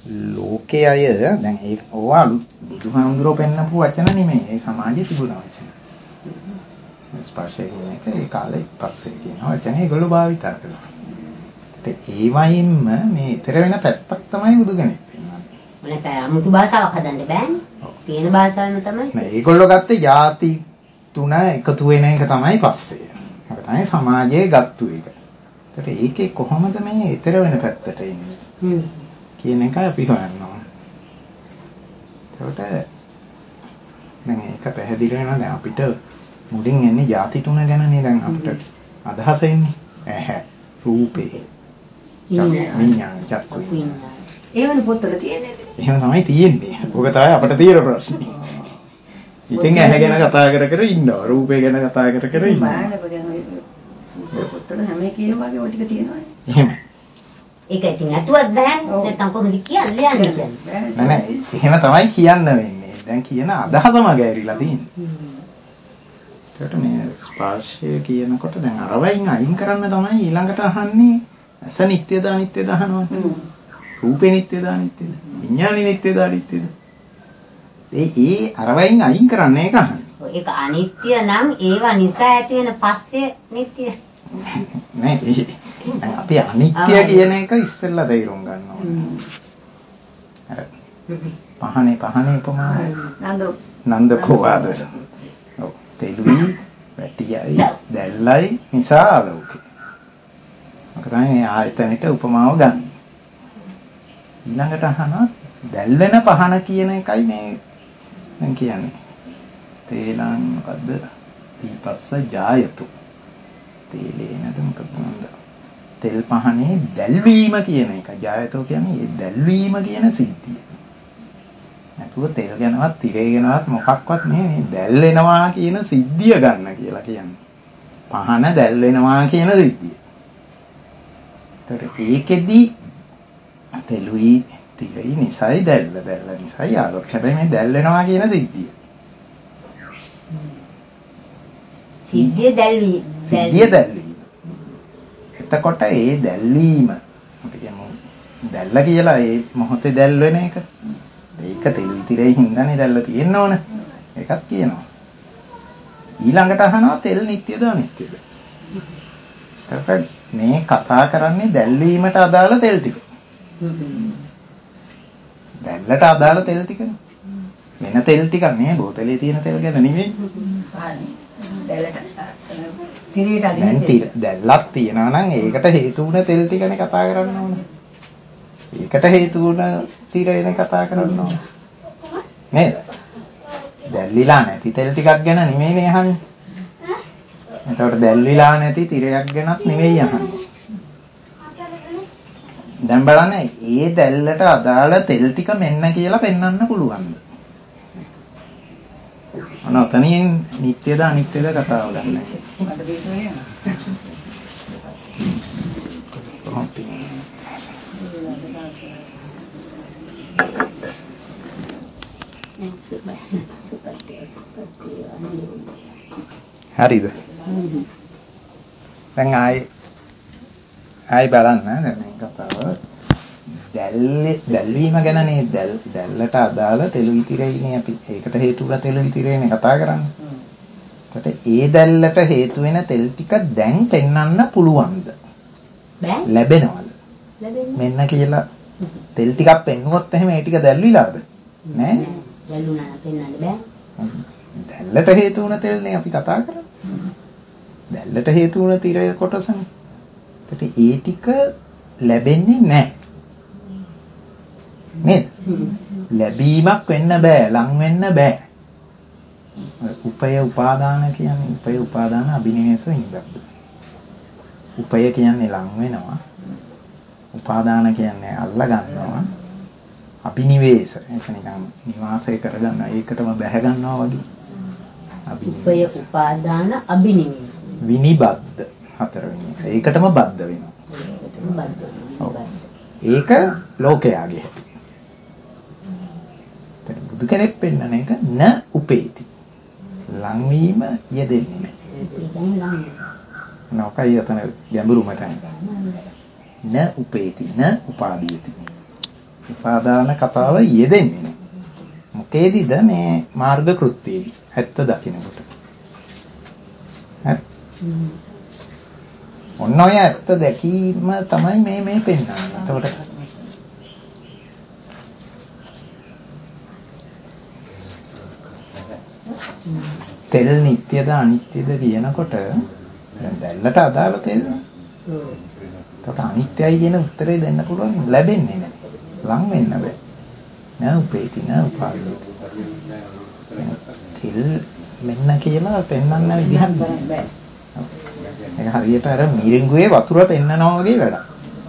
ලෝකයේ අය දැන් ඒ ඕවා බුදුහාමුදුරුවෝ පෙන්නපු වචන නෙමෙයි. ඒ සමාජයේ තිබුණ වචන. ස්පර්ශය කියන එක ඒ කාලේ පස්සේ කියන වචනේ ඒගොල්ලෝ භාවිතා කළා. ඒ වයින්ම මේ ඊතර වෙන පැත්තක් තමයි බුදු කෙනෙක් පෙන්නන්නේ. මොනක 아무තු භාෂාවක් හදන්න බෑනේ. තියෙන භාෂාවෙම තමයි. නෑ ඒගොල්ලෝ ගත්තේ ಜಾති තුන එකතු වෙන එක තමයි පස්සේ. ඒක තමයි සමාජයේ ගත්තු එක. ඒකට ඒකේ කොහොමද මේ ඊතර වෙන පැත්තට එන්නේ? කියන එකයි අපි හොයන්න ඕන. ඒකට දැන් ඒක පැහැදිලි වෙනවා දැන් අපිට මුලින් එන්නේ ಜಾති තුන ගැනනේ දැන් අපිට අදහස එන්නේ. ඇහැ, රූපේ, විඤ්ඤාණ, චක්කු. ඒවනේ පොතවල තියෙන්නේ. එහෙම තමයි තියෙන්නේ. ඕක තමයි අපිට තියෙන ප්‍රශ්නේ. ඉතින් ඇහැ ගැන කතා කර ඉන්නවා. රූපේ ගැන කතා කර ඉන්නවා. පොතවල හැම එකේම වගේ ඔය ටික තියෙනවානේ. එහෙම. ඒක ඉතින් නැතුවත් බෑ. නැත්තම් කොහොමද කියන්නේ? නෑ එහෙම තමයි කියන්න වෙන්නේ. දැන් කියන අදහසම ගැරිලා තියෙන්නේ. ඒකට මේ ස්පර්ශය කියනකොට දැන් අරවයින් අයින් කරන්න තමයි ඊළඟට අහන්නේ ඇස නිට්ටයද අනිත්‍යද අහනවා. රූපේ නිට්ටයද අනිත්‍යද? විඥානේ නිට්ටයද අනිත්‍යද? ඒ අරවයින් අයින් කරන්න ඒක අහන්නේ. ඒක අනිත්‍ය නම් ඒවා නිසා ඇති වෙන පස්සේ නිට්ටය. නෑ දැන් අපි අනිත්‍ය කියන එක ඉස්සෙල්ලා තේරුම් ගන්න ඕනේ. අර පහනේ උපමාව නන්ද කෝවාද? ඔව් තෙලුයි වැටියයි දැල්ලයි නිසා ආලෝකේ. මොකද මේ ආයතනෙට උපමාව ගන්න. ඊළඟට අහනවා දැල් වෙන පහන කියන එකයි මේ දැන් කියන්නේ. තේලං මොකද්ද? දීපස්ස ජායතු. තේලේ නේද මොකක්ද නන්ද? තෙල් පහනේ දැල්වීම කියන එක. ජායතෝ කියන්නේ ඒ දැල්වීම කියන සිද්ධිය. නැතුව තෙල් ගැනවත් තිරේ ගැනවත් මොකක්වත් නෙමෙයි දැල් වෙනවා කියන සිද්ධිය ගන්න කියලා කියන්නේ. පහන දැල් වෙනවා කියන සිද්ධිය. ඒතර ඒකෙදි තෙලුයි තිරේ නිසයි දැල්ල නිසයි ආලෝක. හැබැයි මේ දැල් වෙනවා කියන සිද්ධිය. සිද්ධිය දැල්වීම. එතකොට ඒ දැල්වීම අපි කියමු දැල්ල කියලා ඒ මොහොතේ දැල් වෙන එක. ඒක තෙලුයි තිරේ හින්දානේ දැල්ල තියෙන්න ඕන. ඒකත් කියනවා. ඊළඟට අහනවා තෙල් නිට්ටයද අනිත්‍යද? මේ කතා කරන්නේ දැල්වීමට අදාළ තෙල් ටික. දැල්ලට අදාළ තෙල් ටිකනේ. වෙන තෙල් ටිකක් නේ බෝතලේ තියෙන තෙල් ගැන නෙමෙයි. දැල්ලක් තියනවා නම් ඒකට හේතු වුණ තෙල් ටිකනේ කතා කරන්න ඕන. ඒකට හේතු වුණ තිරේනේ කතා කරන්න ඕන. නේද? දැල්ලිලා නැති තෙල් ටිකක් ගැන නෙමෙයිනේ අහන්නේ. එතකොට දැල්ලිලා නැති තිරයක් ගැනත් නෙමෙයි අහන්නේ. දැන් බලන්න ඒ දැල්ලට අදාළ තෙල් ටික මෙන්න කියලා පෙන්වන්න පුළුවන්ද? අනතනියෙන් නිත්‍යද අනිත්‍යද කතාව ගන්න. හරිද? දැන් ආයි බලන්න දැන් මේ කතාව දැල්වීම ගැනනේ දැල්ලට අදාළ තෙලුයි තිරේනේ අපි ඒකට හේතුලා තෙලුයි තිරේනේ කතා කරන්නේ. ඒකට ඒ දැල්ලට හේතු වෙන තෙල් ටික දැන් පෙන්වන්න පුළුවන්ද? බෑ. ලැබෙනවද? මෙන්න කියලා තෙල් ටිකක් පෙන්නුවොත් එහෙම ඒ ටික දැල්විලාද? නෑ. දැල්ුණා පෙන්වන්න බෑ. දැල්ලට හේතු වුණ තෙල්නේ අපි කතා කරන්නේ. දැල්ලට හේතු වුණ තිරේ කොටසනේ. ඒකට ඒ ටික ලැබෙන්නේ නැහැ. නේද? ලැබීමක් වෙන්න බෑ, ලං වෙන්න බෑ. උපය උපාදාන කියන්නේ උපය උපාදාන අභිනිවෙස හින්දාද. උපය කියන්නේ ලං වෙනවා. උපාදාන කියන්නේ අල්ල ගන්නවා. අභිනිවේෂ ඒක නිකන් නිවාසය කරගන්න ඒකටම බැහැ ගන්නවා වගේ. උපය උපාදාන අභිනිවේෂ. විනිබද්ධ හතරවෙනි එක. ඒකටම බද්ධ වෙනවා. ඒක ලෝකයාගේ හැටි. බුදු කෙනෙක් පෙන්නන එක න උපේති. ලංවීම යෙදෙන්නේ නැහැ. නෝකයි යතන ගැඹුරුම තැන. න උපේති න උපාදීයති. උපාදාන කතාව යෙදෙන්නේ නැහැ. මොකේදීද මේ මාර්ග කෘත්‍යයේදී ඇත්ත දකින්නකොට. ඔන්න ඔය ඇත්ත දැකීම තමයි මේ පෙන්වන්නේ. එතකොට තෙල් නිට්ටයද අනිත්‍යද කියනකොට දැල්ලට අදාළ තෙල්. එතකොට අනිත්‍යයි කියන උත්තරේ දෙන්න පුළුවන් ලැබෙන්නේ නැහැ. ලං වෙන්න බෑ. නෑ උපේති නෑ උපාදී. තෙල් මෙන්න කියලා පෙන්වන්න විදිහක් බෑ. ඒක හරියට අර මිරිඟුවේ වතුර පෙන්නනවා වගේ වැඩක්.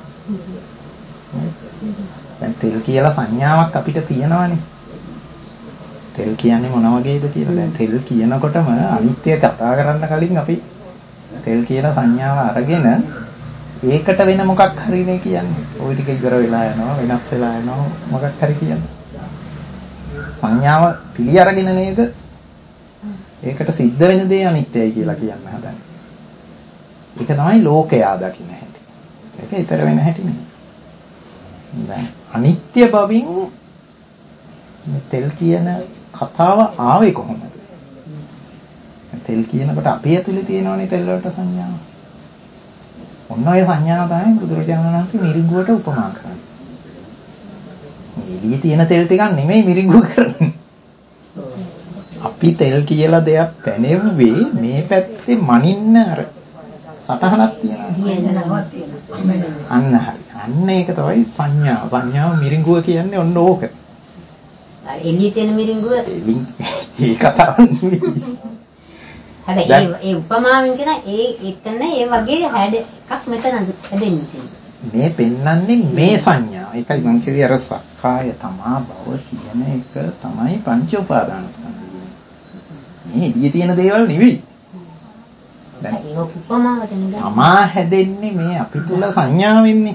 දැන් තෙල් කියලා සංඥාවක් අපිට තියෙනවානේ. තෙල් කියන්නේ මොන වගේද කියලා. දැන් තෙල් කියනකොටම අනිත්‍ය කතා කරන්න කලින් අපි තෙල් කියන සංඥාව අරගෙන ඒකට වෙන මොකක් හරිනේ කියන්නේ. ওই ටික ඉවර වෙලා යනවා, වෙනස් වෙලා යනවා මොකක් හරි කියන්නේ. සංඥාව පිළි අරගෙන නේද? ඒකට සිද්ධ වෙන දේ අනිත්‍යයි කියලා කියන්න හදන්නේ. ඒක තමයි ලෝකයා දකින්න හැටි. ඒක ඊතර වෙන හැටි නෙමෙයි. දැන් අනිත්‍ය බවින් මේ තෙල් කියන කතාව ආවේ කොහොමද? තෙල් කියනකොට අපි ඇතුලේ තියෙනවනේ තෙල් වලට සංඥාව. ඔන්න ඔය සංඥාව තමයි බුදුරජාණන් වහන්සේ මිරිඟුවට උපමා කරන්නේ. එළියේ තියෙන තෙල් ටිකක් නෙමෙයි මිරිඟුව කරන්නේ. අපි තෙල් කියලා දෙයක් පැනෙව්වේ මේ පැත්තේ මනින්න අර සටහනක් තියෙනවා. අන්න හරි. අන්න ඒක තමයි සංඥාව. සංඥාව මිරිඟුව කියන්නේ ඔන්න ඕක. එළියේ තියෙන මිරිඟුව ඒ කතාව නෙමෙයි. හැබැයි ඒ උපමාවෙන් කියන එතන ඒ වගේ හැඩ එකක් මෙතන හැදෙන්නේ. මේ පෙන්වන්නේ මේ සංඥාව. ඒකයි මම කිව්වේ අර සක්කාය තමා භව කියන එක තමයි පංච උපාදානස්කන්ධය. මේ එළියේ තියෙන දේවල් නෙවෙයි. දැන් ඒක උපමාවට නේද? තමා හැදෙන්නේ මේ අපි තුල සංඥාවෙන්නේ.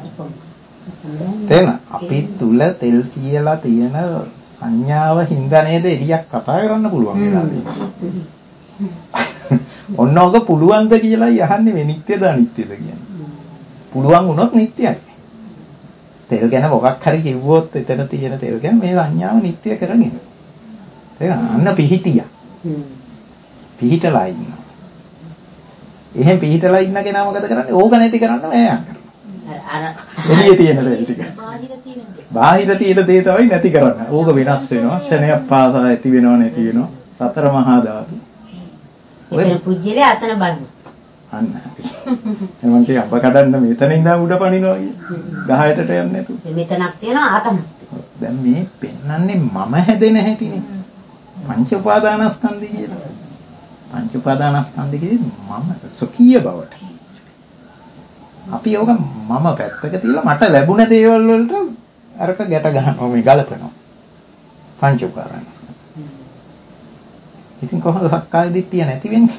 තේන අපි තුල තෙල් කියලා තියෙන සංඥාව හින්දා නේද එළියක් කතා කරන්න පුළුවන් වෙලා තියෙන්නේ. ඔන්න ඔක පුළුවන්ද කියලා යහන්නේ මේ නිට්ටයද අනිත්‍යද කියන්නේ. පුළුවන් වුණොත් නිට්ටයයි. තෙල් ගැන මොකක් හරි කිව්වොත් එතන තියෙන තෙල් ගැන මේ සංඥාව නිට්ටය කරගෙන. ඒක අන්න පිහිටියා. පිහිටලා ඉන්නවා. එහෙන් පිහිටලා ඉන්න කෙනා මොකද කරන්නේ? ඕක නැති කරන්න මෑයන් කරනවා. අර එළියේ තියෙන දේ ටික. බාහිර තියෙන දේ තමයි නැති කරන්නේ. ඕක වෙනස් වෙනවා. ක්ෂණයක් පාසා ඇති වෙනව නැති වෙනවා. සතර මහා ධාතු. එතන පුජ්‍යලේ අතන බලමු. අන්න හරි. මම කිය අප කඩන්න මෙතනින් ඉඳන් උඩ පනිනවා කිය. ගහයටට යන්නේ නැතු. මෙතනක් තියෙනවා අතන. දැන් මේ පෙන්වන්නේ මම හැදෙන හැටිනේ. පංච උපාදානස්කන්ධය කියලා. පංච උපාදානස්කන්ධය කියන්නේ මම සොකීය බවට. අපි යෝග මම පැත්තක තියලා මට ලැබුණ දේවල් වලට අරක ගැට ගන්නවා මේ ගලපනවා. පංච උපාදානස්කන්ධය. ඉතින් කොහොමද සක්කාය දිට්ඨිය නැති වෙන්නේ?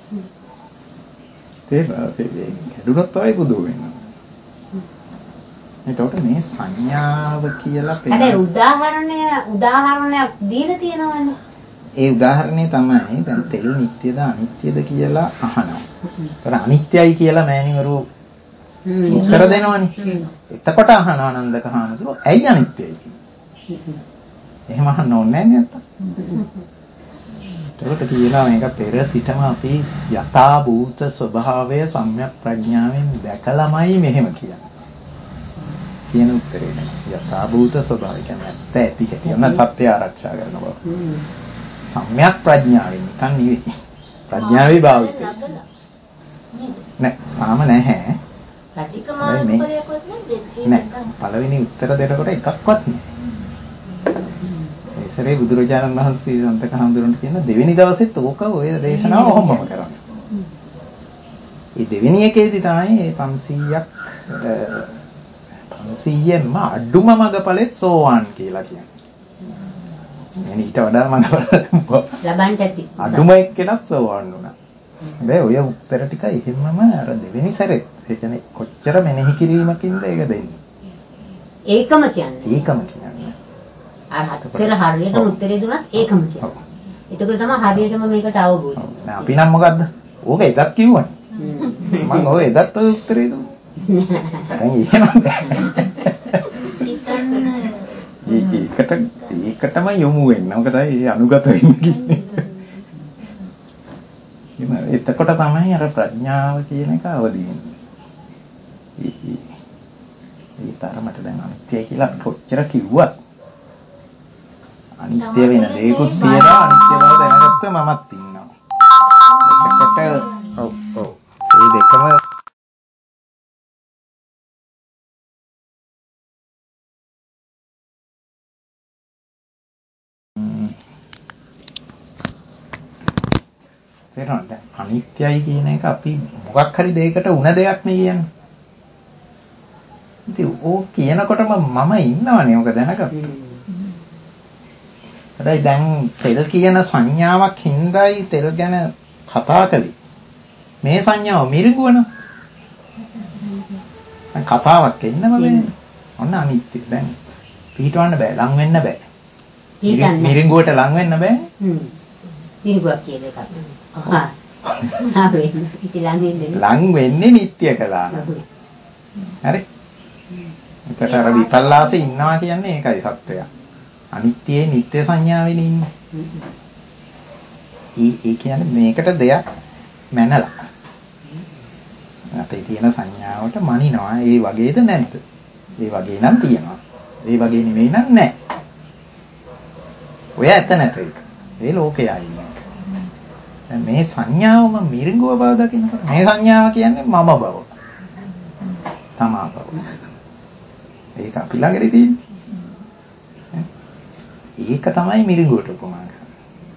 කැඩුනොත් තමයි බුදු වෙන්නේ. එතකොට මේ සංඥාව කියලා හැබැයි උදාහරණයක් දීලා තියෙනවනේ. ඒ උදාහරණය තමයි දැන් තෙල් නිට්ටයද අනිත්‍යද කියලා අහනවා. ඒතර අනිත්‍යයි කියලා මෑණිවරු උත්තර දෙනවනේ. එතකොට අහනවා නන්දක හාමුදුරුවෝ ඇයි අනිත්‍යයි කියන්නේ? එහෙම අහන්න ඕනේ නැහැ නේද? ඒකට කියනවා මේක පෙර සිටම අපි යථා භූත ස්වභාවය සම්‍යක් ප්‍රඥාවෙන් දැකලාමයි මෙහෙම කියන්නේ. කියන උත්තරේ නේද? යථා භූත ස්වභාවය කියන්නේ ඇත්ත ඇති හැටි. යන සත්‍ය ආරක්ෂා කරන බව. සම්‍යක් ප්‍රඥාවෙන් නිකන් නෙවෙයි. ප්‍රඥාවේ භාවිතය. නෑ, තාම නැහැ. ප්‍රතිකමානුපරයක්වත් නෑ. පළවෙනි උත්තර දෙනකොට එකක්වත් නෑ. ඉතින් බුදුරජාණන් වහන්සේ සන්තක හඳුරන්න කියන දෙවෙනි දවසෙත් ඕක ඔය දේශනාව ඔහොමම කරන්නේ. ඒ දෙවෙනි එකේදී තමයි මේ 500න්ම අඩුම මගපලෙත් සෝවාන් කියලා කියන්නේ. يعني ඊට වඩා මගපල ලබන්න ඇති. අඩුම එක්කෙනත් සෝවාන් වුණා. හැබැයි ඔය උත්තර ටික එහෙමම අර දෙවෙනි සැරේ ඒ කියන්නේ කොච්චර මෙනෙහි කිරීමකින්ද ඒක දෙන්නේ. ඒකම කියන්නේ. ඒකම කියන්නේ. අර හතර හරියටම උත්තරේ දුන්නත් ඒකම කියන්නේ. එතකොට තමයි හරියටම මේකට අවබෝධ. දැන් අපි නම් මොකද්ද? ඕක එදත් කිව්වනේ. මම ඔය එදත් ඔය උත්තරේ දුන්නා. දැන් එහෙම හිතන්න ඒකටම යොමු වෙන්න. මොකද ඒ අනුගත වෙන්නේ. එතකොට තමයි අර ප්‍රඥාව කියන එක අවදි වෙන්නේ. ඒ තරමට දැන් අනිත්‍ය කියලා කොච්චර කිව්වත් අනිත්‍ය වෙන දේකුත් තියෙනවා. අනිත්‍ය බව දැනගත්ත මමත් ඉන්නවා. එතකොට ඔව් මේ දෙකම තේරෙනවද? අනිත්‍යයි කියන එක අපි මොකක් හරි දෙයකට උන දෙයක් නේ කියන්නේ. ඉතින් ඕක කියනකොටම මම ඉන්නවනේ ඕක දැනගත්තා. හැබැයි දැන් තෙල් කියන සංඥාවක් හින්දායි තෙල් ගැන කතා කළේ. මේ සංඥාව මිරිඟුවන. දැන් කතාවක් එන්නම වෙන්නේ. ඔන්න අනිත්‍ය. දැන් පිටවන්න බෑ, ලං වෙන්න බෑ. මිරිඟුවට ලං වෙන්න බෑ. මිරිඟුවක් කියන එක. ලං වෙන්නේ නිට්ටය කළා. හරි. ඒකට අර විපල්ලාසේ ඉන්නවා කියන්නේ ඒකයි සත්‍යය. අනිත්‍යයේ නිට්ටය සංඥාවෙන් ඉන්නේ. ඒ කියන්නේ මේකට දෙයක් මැනලා. අපේ තියෙන සංඥාවට මනිනවා. ඒ වගේද නැද්ද? ඒ වගේ නම් තියෙනවා. ඒ වගේ නෙවෙයි නම් නැහැ. ඔය ඇත්ත නැත ඒක. ඒ ලෝකයයි ඉන්නේ. දැන් මේ සංඥාවම මිරිඟුව බව දකින්නකොට මේ සංඥාව කියන්නේ මම බව. තමා බව. ඒක අපි ළඟදී තියෙන්නේ. ඒක තමයි මිරිඟුවට උපමා කරන්නේ.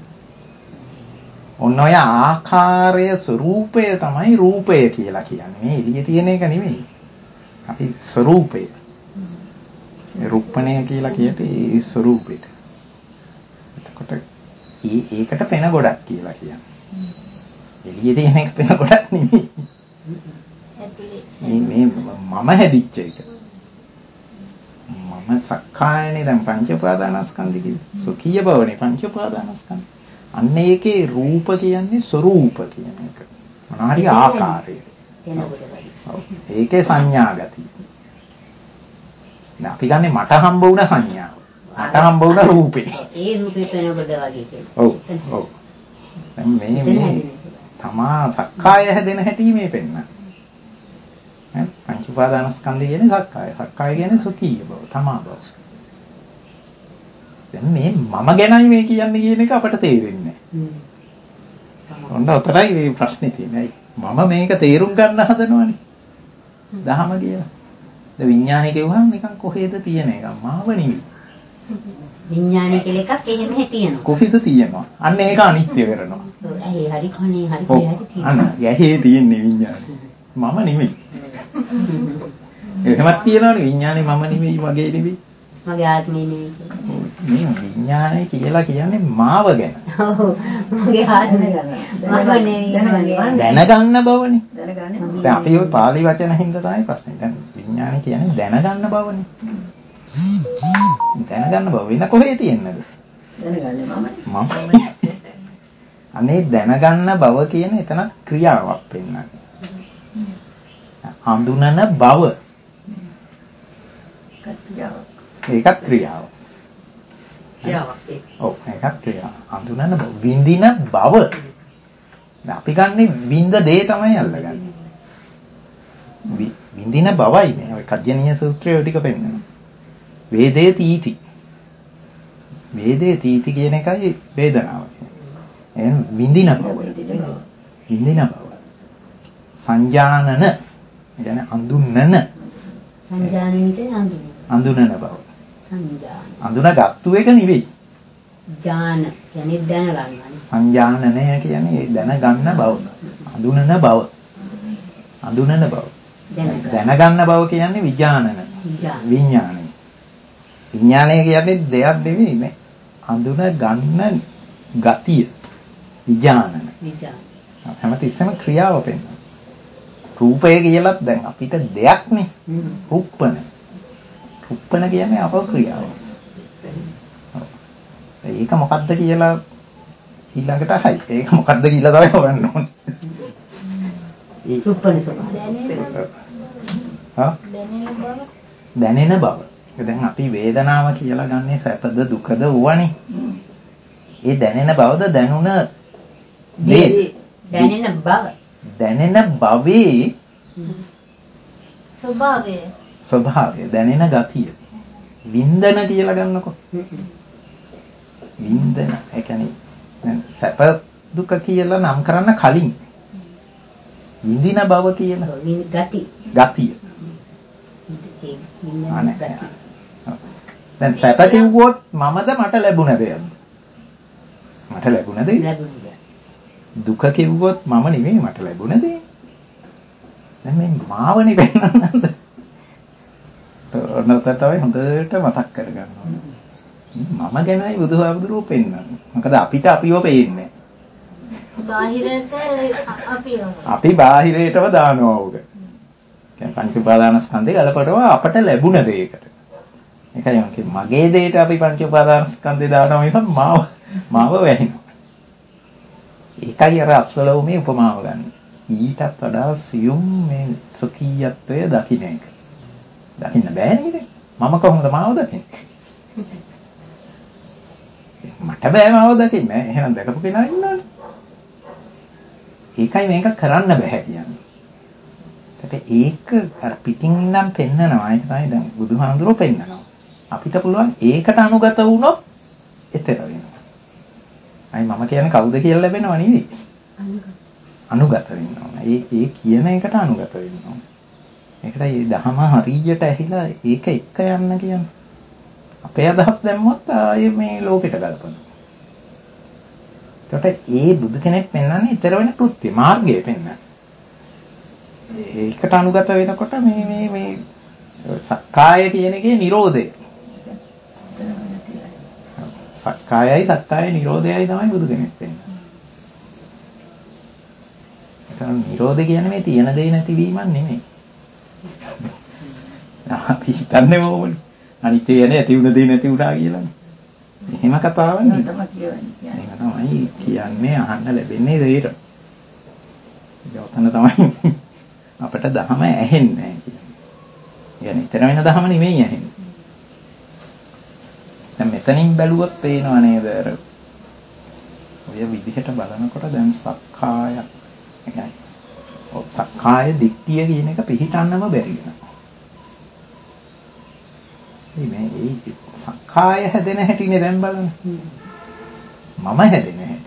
ඔන්න ඔය ආකාරය ස්වરૂපය තමයි රූපය කියලා කියන්නේ. මේ එළියේ තියෙන එක නෙමෙයි. අපි ස්වરૂපය. රූපණය කියලා කියන්නේ ඒ ස්වરૂපෙට. එතකොට ඒකට පෙන ගොඩක් කියලා කියන්නේ. එළියේ තියෙන එක පෙන ගොඩක් නෙමෙයි. මේ මම හැදිච්ච එක. මම සක්කායනේ දැන් පංච උපාදානස්කන්ධ කිව්වේ. සුඛීය බවනේ පංච උපාදානස්කන්ධ. අන්න ඒකේ රූප කියන්නේ ස්වરૂප කියන එක. මොනවාරි ආකාරය. ඒකේ සංඥා ගතිය. දැන් අපි ගන්නේ මට හම්බ වුණ සංඥාව. මට හම්බ වුණ රූපේ. ඒ රූපේ පෙනකොට වගේ කියලා. ඔව්. දැන් මේ තමා සක්කාය හැදෙන හැටි මේ පෙන්නන. පංච උපාදානස්කන්ධය කියන්නේ සක්කාය. සක්කාය කියන්නේ සුඛීය බව, තමා බව. දැන් මේ මම ගැනයි මේ කියන්නේ කියන එක අපට තේරෙන්නේ නැහැ. ඔන්න ඔතරයි මේ ප්‍රශ්නේ තියෙන්නේ. මම මේක තේරුම් ගන්න හදනවනේ. දහම කියලා. දැන් විඥානය කියුවහම නිකන් කොහෙද තියෙන එක? මාව නෙවෙයි. විඥානය කියලා එකක් එහෙම තියෙනවා. කොහෙද තියෙනවා? අන්න ඒක අනිත්‍ය කරනවා. ඇයි හරි කණේ හරි කොහේ හරි තියෙනවා. අන්න යහේ තියෙන්නේ විඥානය. මම නෙවෙයි. එහෙමත් තියනවනේ විඥානේ මම නෙවෙයි වගේ නෙවෙයි. මගේ ආත්මේ නෙවෙයි. මේ විඥානය කියලා කියන්නේ මාව ගැන. ඔව්. මගේ ආත්මය ගැන. මම නෙවෙයි. දැනගන්න බවනේ. දැන් අපි ওই පාලි වචන හින්දා තමයි ප්‍රශ්නේ. දැන් විඥානය කියන්නේ දැනගන්න බවනේ. දැනගන්න බව වෙන කොහේ තියෙන්නද? දැනගන්නේ මම. අනේ දැනගන්න බව කියන එතන ක්‍රියාවක් වෙන්නන්නේ. හඳුනන බව. ඒකත් ක්‍රියාව. ඔව් ඒකත් ක්‍රියාව. හඳුනන බව. විඳින බව. දැන් අපි ගන්නේ විඳ දේ තමයි අල්ලගන්නේ. විඳින බවයි මේ. ඔය කජ්ජනීය සූත්‍රය ටික පෙන්නනවා. වේදේ තීති. වේදේ තීති කියන එකයි වේදනාව. එහෙනම් විඳින බව. විඳින බව. සංජානන කියන්නේ අඳුන්නන. සංජානන කියන්නේ අඳුනන බව. සංජාන. අඳුනගත්තු එක නෙවෙයි. ජාන කියන්නේ දැනගන්නවා. සංජානනය කියන්නේ දැනගන්න බව. අඳුනන බව. අඳුනන බව. දැනගන්න බව කියන්නේ විඥානන. විඥානය. විඥානය කියන්නේ දෙයක් නෙවෙයි නේ. අඳුන ගන්න ගතිය. විඥානන. හැමතිස්සෙම ක්‍රියාව පෙන්වනවා. රූපය කියලත් දැන් අපිට දෙයක් නේ. රුප්පන. රුප්පන කියන්නේ අපක්‍රියාව. ඒක මොකද්ද කියලා ඊළඟට අහයි. ඒක මොකද්ද කියලා තමයි හොයන්න ඕනේ. රුප්පන ස්වභාවය. දැනෙන බව. දැන් අපි වේදනාව කියලා ගන්නේ සැපද දුකද වුණේ. ඒ දැනෙන බවද දැනුණ දේ දැනෙන භවයේ ස්වභාවය දැනෙන ගතිය වින්දන කියලා ගන්නකො. වින්දන ඒ කියන්නේ සැප දුක කියලා නම් කරන්න කලින් විඳින බව කියන ගතිය. දැන් සැප කිව්වොත් මමද මට ලැබුණ දෙයක්. මට ලැබුණ දෙයක්. දුක කිව්වොත් මම නෙමෙයි මට ලැබුණ දෙයක්. දැන් මේ මාවනේ වෙන්නන්නද? ඔන්නතර තමයි හොඳට මතක් කරගන්න ඕනේ. මම ගැනයි බුදුහාමුදුරුවෝ පෙන්නන්නේ. මොකද අපිට අපිව පේන්නේ. අපි බාහිරයටම දානවා උග. කියන්නේ පංච උපාදානස්කන්ධේ ගලපනවා අපට ලැබුණ දෙයකට. ඒකයි මගේ දෙයට අපි පංච උපාදානස්කන්ධේ දානවා මිසක් මාව වැහිනවා. ඒකයි අර අස්වලෝමේ උපමාව ගන්න. ඊටත් වඩා සියුම් මේ සුඛීයත්වය දකින්න එක. දකින්න බෑ නේද? මම කොහොමද මාව දකින්නේ? මට බෑ මාව දකින්න. එහෙනම් දැකපු කෙනා ඉන්නවනේ. ඒකයි මේක කරන්න බෑ කියන්නේ. ඒක අර පිටින් නම් පෙන්නනවා. ඒක තමයි දැන් බුදුහාමුදුරුවෝ පෙන්නනවා. අපිට පුළුවන් ඒකට අනුගත වුණොත් එතර වෙනවා. අයි මම කියන්නේ කවුද කියලා ලැබෙනව නෙවෙයි. අනුගත වෙනවා. ඒ කියන එකට අනුගත වෙනවා. ඒකටයි මේ ධහම හරියට ඇහිලා ඒක එක්ක යන්න කියන්නේ. අපේ අදහස් දැම්මොත් ආයේ මේ ලෝකෙට ගලපනවා. ඒකට ඒ බුදු කෙනෙක් පෙන්වන්නේ ඊතර වෙන කෘත්‍ය මාර්ගය පෙන්වන්නේ. ඒකට අනුගත වෙනකොට මේ සක්කාය කියන එකේ Nirodhe. සක්කායයි සක්කාය නිරෝධයයි තමයි බුදු කෙනෙක් වෙන්නේ. ඒතන නිරෝධය කියන්නේ මේ තියෙන දේ නැතිවීමක් නෙමෙයි. අපි හිතන්නේ ඕමනේ. අනිත්‍ය කියන්නේ ඇති වුණ දේ නැති වුණා කියලානේ. එහෙම කතාවක් නෙමෙයි. එහෙම තමයි කියන්නේ අහන්න ලැබෙන්නේ දෙයට. යොතන තමයි අපිට ධහම ඇහෙන්නේ නැහැ කියන්නේ. يعني ඊතර වෙන ධහම නෙමෙයි ඇහෙන්නේ. දැන් මෙතනින් බැලුවොත් පේනව නේද අර ඔය විදිහට බලනකොට දැන් සක්කාය يعني සක්කාය දිට්ඨිය කියන එක පිළිටන්නම බැරි වෙනවා. මේ සක්කාය හැදෙන හැටිනේ දැන් බලන්න. මම හැදෙන හැටි.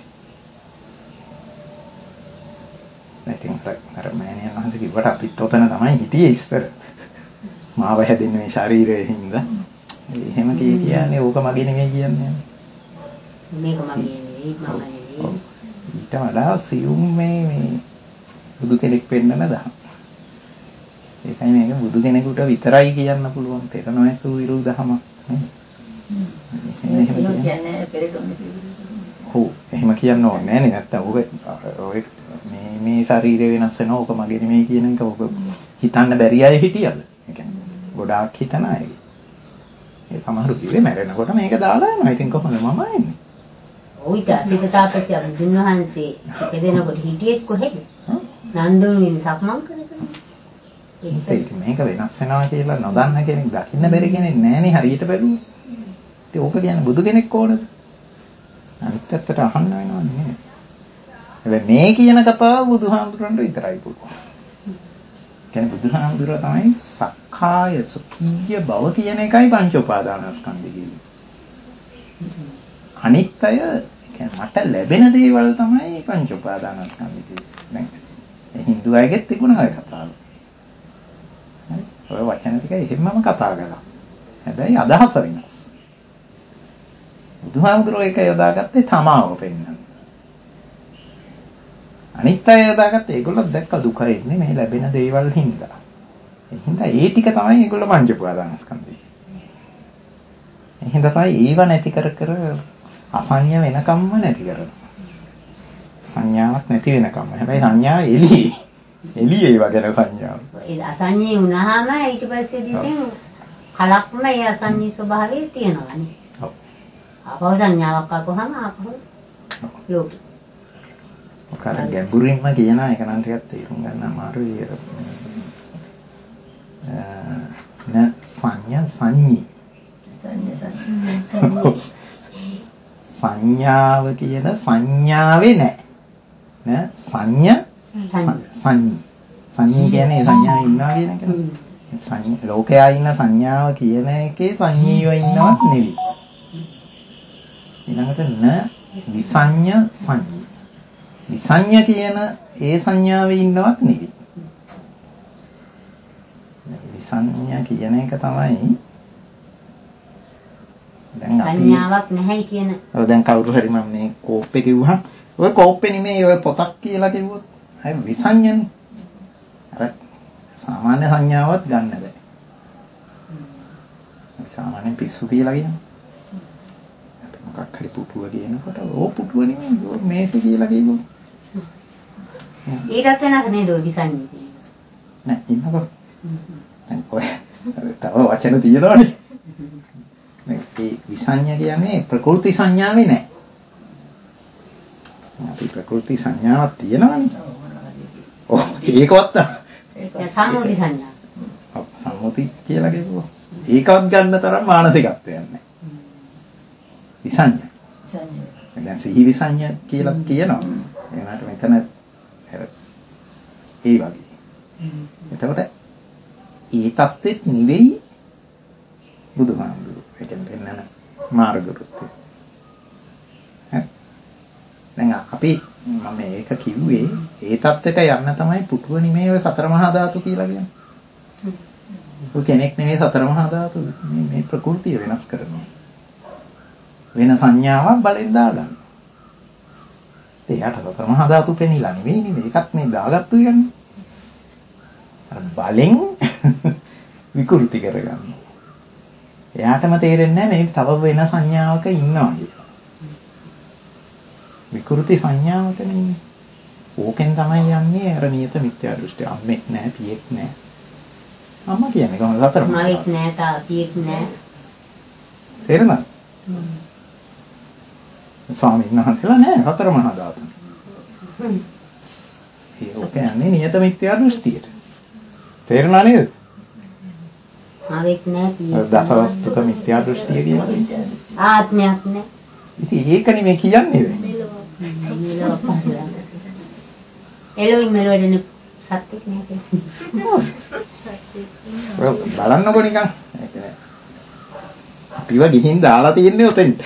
නැතිනම් අර මෑණියන් වහන්සේ කිව්වට අපිත් ඔතන තමයි හිටියේ ඉස්සර. මාව හැදෙන්නේ මේ ශරීරයෙන් හින්දා. එහෙම කියන්නේ ඕක මගේ නෙමෙයි කියන්නේ. මේක මගේ නෙවෙයි මම නෙවෙයි. ඊට වඩා සියුම් මේ බුදු කෙනෙක් වෙන්න නදා. ඒකයි මේක බුදු කෙනෙකුට විතරයි කියන්න පුළුවන් පෙර නොඇසූ විරු දහමක් නේ. එහෙම කියන්නේ පෙරටොන්නේ සිවුරු. ඔව් එහෙම කියන්න ඕනේ නෑනේ නැත්තම් ඔය මේ ශරීරය වෙනස් වෙනවා ඕක මගේ නෙමෙයි කියන එක ඕක හිතන්න බැරි අය හිටියද? ඒ කියන්නේ ගොඩාක් හිතන අය. ඒ සමහරු කිව්වේ මැරෙනකොට මේක දාලා යනවා. ඉතින් කොහොමද මම එන්නේ? ඔය ඊට තාපසිය බුදුන් වහන්සේ දෙනකොට හිටියේ කොහෙද? නන්දුනුනේ සක්මන් කරගෙන. මේක වෙනස් වෙනවා කියලා නොදන්න කෙනෙක් දකින්න බැරි කෙනෙක් නෑනේ හරියට බැලුවොත්. ඉතින් ඕක කියන්නේ බුදු කෙනෙක් ඕනද? අනිත් පැත්තට අහන්න වෙනවන්නේ නේ. හැබැයි මේ කියන කතාව බුදුහාමුදුරන්ට විතරයි පුළුවන්. කියන්නේ බුදුහාමුදුරුවෝ තමයි සක්කාය සුඛීය බව කියන එකයි පංච උපාදානස්කන්ධය කියන්නේ. අනිත් අය කියන්නේ මට ලැබෙන දේවල් තමයි පංච උපාදානස්කන්ධය කියන්නේ. දැන් හින්දු අයගෙත් තිබුණා ඔය කතාව. හරි. ඔය වචන ටික එහෙමම කතා කරලා. හැබැයි අදහස වෙනස්. බුදුහාමුදුරුවෝ ඒක යොදාගත්තේ තමාව පෙන්නන්න. අනිත් අය යොදාගත්තේ ඒගොල්ලෝ දැක්ක දුක එන්නේ මේ ලැබෙන දේවල් හින්දා. ඒ හින්දා ඒ ටික තමයි ඒගොල්ලෝ පංච උපාදානස්කන්ධය. ඒ හින්දා තමයි ඒව නැති කර අසඤ්ඤ වෙනකම්ම නැති කරනවා. සංඥාවක් නැති වෙනකම්ම. හැබැයි සංඥා එළියේ ඒව ගැන සංඥාව. ඒ අසඤ්ඤේ වුණාම ඊට පස්සේදී ඉතින් කලක්ම ඒ අසඤ්ඤී ස්වභාවය තියෙනවානේ. ඔව්. ආපහු සංඥාවක් ආපුවම ආපහු ලෝකෙ. ඔකර ගැඹුරින්ම කියන එක නම් ටිකක් තේරුම් ගන්න අමාරුයි. න සංඥා සංඤී සංඥාව කියන සංඥාවේ නෑ සංඥා සංඥා කියන්නේ සංඥා ඉන්නවා කියන එක. ලෝකයා ඉන්න සංඥාව කියන එකේ සංඥීව ඉන්නවත් නෙවෙයි. ඊළඟට විසඤ්ඤ සංඥා. විසඤ්ඤ කියන ඒ සංඥාවේ ඉන්නවත් නෙවෙයි. විසඤ්ඤ කියන එක තමයි දැන් සංඥාවක් නැහැයි කියන. ඔය දැන් කවුරු හරි මම මේ කෝප්පේ කිව්වහම ඔය කෝප්පේ නෙමෙයි ඔය පොතක් කියලා කිව්වොත් අය විසඤ්ඤනේ. අර සාමාන්‍ය සංඥාවක් ගන්න බෑ. සාමාන්‍යයෙන් පිස්සු කියලා කියනවා. අපි මොකක් හරි පුටුව කියනකොට ඕ පුටුව නෙමෙයි ඕ මේස කියලා කියනවා. ඒකත් වෙනස් නේද ඔය විසඤ්ඤය කියන්නේ. නෑ ඉන්නකො. දැන් ඔය තව වචන තියෙනවනේ. මේ විසඤ්ඤය කියන්නේ ප්‍රකෘති සංඥාවේ නෑ. අපි ප්‍රකෘති සංඥාවක් තියෙනවනේ. ඔව් ඒකවත් සම්මුති සංඥා. ඔව් සම්මුති කියලා කියපුවා. ඒකවත් ගන්න තරම් මානසිකත්වයක් නැහැ. විසඤ්ඤා. දැන් සිහි විසඤ්ඤා කියලා කියනවා. ඒ වුණාට මෙතන ඒ වගේ. එතකොට ඒ தත්වෙත් නෙවෙයි බුදුහාමුදුරුවෝ. ඒ කියන්නේ පෙන්නන මාර්ගරුත්ය. දැන් අපි මම මේක කිව්වේ ඒ தත්වෙට යන්න තමයි පුටුව නෙමෙයි ඔය සතර මහා ධාතු කියලා කියන්නේ. ඔය කෙනෙක් නෙමෙයි සතර මහා ධාතු මේ ප්‍රകൃතිය වෙනස් කරනවා. වෙන සංඥාවක් බලෙන් දාගන්න. එයාට සතර මහා ධාතු පෙනිලා නෙවෙයි මේකත් මේ දාගත්තු කියන්නේ. අර බලෙන් විකෘති කරගන්න. එයාටම තේරෙන්නේ නැහැ මේ තව වෙන සංඥාවක ඉන්නවා කියලා. විකෘති සංඥාවක නෙමෙයි. ඕකෙන් තමයි යන්නේ අර නියත මිත්‍යා දෘෂ්ටි. අම්මෙක් නැහැ, පියෙක් නැහැ. අම්මා කියන්නේ කොහොමද සතර මහා ධාතු? මවෙක් නැහැ, තාපියෙක් නැහැ. තේරෙනවද? ස්වාමීන් වහන්සේලා නැහැ සතර මහා ධාතු. ඒක කියන්නේ නියත මිත්‍යා දෘෂ්ටියට. තේරුණා නේද? මවෙක් නැහැ, පියෙක් දසවස්තුක මිත්‍යා දෘෂ්ටිය කියන්නේ. ආත්මයක් නැහැ. ඉතින් ඒක නෙමෙයි කියන්නේ. එළොයි මෙලොවදෙන සත්‍යක් නැහැ. බලන්නකො නිකන්. ඒ කියන්නේ අපිව ගිහින් දාලා තියන්නේ උතෙන්ට.